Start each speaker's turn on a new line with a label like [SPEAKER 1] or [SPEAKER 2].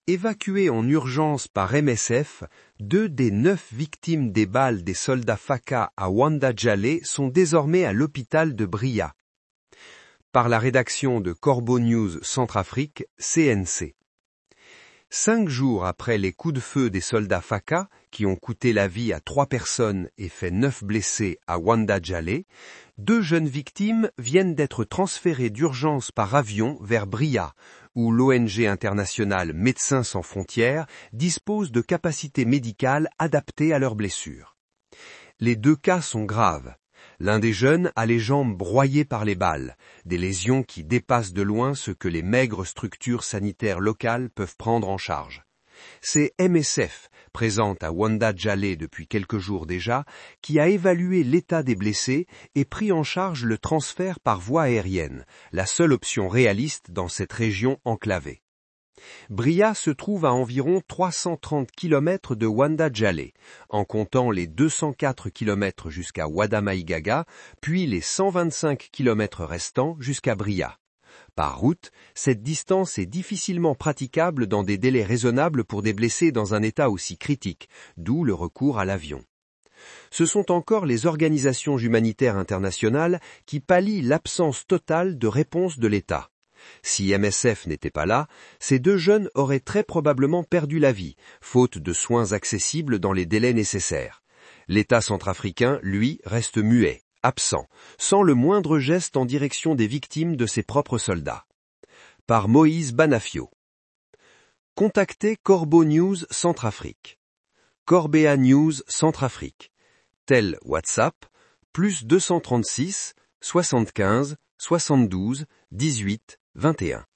[SPEAKER 1] Évacués en urgence par MSF, 2 des 9 victimes des balles des soldats FACA à Wanda-Djallé sont désormais à l'hôpital de Bria. Par la rédaction de Corbeau News Centrafrique, CNC. 5 jours après les coups de feu des soldats FACA, qui ont coûté la vie à 3 personnes et fait 9 blessés à Wanda-Djallé, 2 jeunes victimes viennent d'être transférées d'urgence par avion vers Bria, où l'ONG internationale Médecins sans frontières dispose de capacités médicales adaptées à leurs blessures. Les 2 cas sont graves. L'un des jeunes a les jambes broyées par les balles, des lésions qui dépassent de loin ce que les maigres structures sanitaires locales peuvent prendre en charge. C'est MSF, présente à Wanda-Djallé depuis quelques jours déjà, qui a évalué l'état des blessés et pris en charge le transfert par voie aérienne, la seule option réaliste dans cette région enclavée. Bria se trouve à environ 330 km de Wanda-Djallé, en comptant les 204 km jusqu'à Ouadamaïgaga, puis les 125 km restants jusqu'à Bria. Par route, cette distance est difficilement praticable dans des délais raisonnables pour des blessés dans un état aussi critique, d'où le recours à l'avion. Ce sont encore les organisations humanitaires internationales qui pallient l'absence totale de réponse de l'État. Si MSF n'était pas là, ces 2 jeunes auraient très probablement perdu la vie, faute de soins accessibles dans les délais nécessaires. L'État centrafricain, lui, reste muet, absent, sans le moindre geste en direction des victimes de ses propres soldats. Par Moïse Banafio. Contactez Corbeau News Centrafrique. Corbea News Centrafrique. Tel WhatsApp, +236 75 72 18 21.